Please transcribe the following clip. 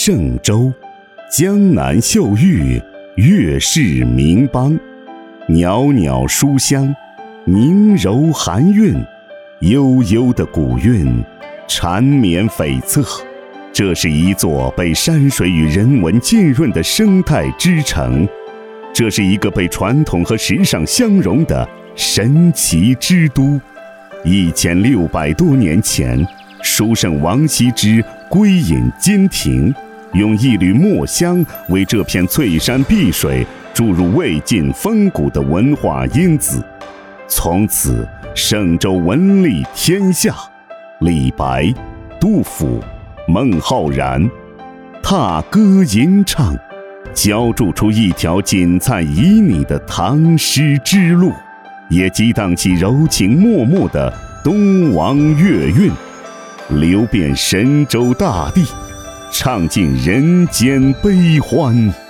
嵊州，江南秀玉，月是明邦。袅袅书香，宁柔含韵，悠悠的古韵，缠绵悱恻。这是一座被山水与人文浸润的生态之城，这是一个被传统和时尚相融的神奇之都。1600多年前，书圣王羲之归隐金庭，用一缕墨香为这片翠山碧水注入未尽风骨的文化因子。从此嵊州文立天下，李白、杜甫、孟浩然踏歌吟唱，浇筑出一条锦菜旖旎的唐诗之路，也激荡起柔情脉脉的东王月韵，流遍神州大地，唱尽人间悲欢。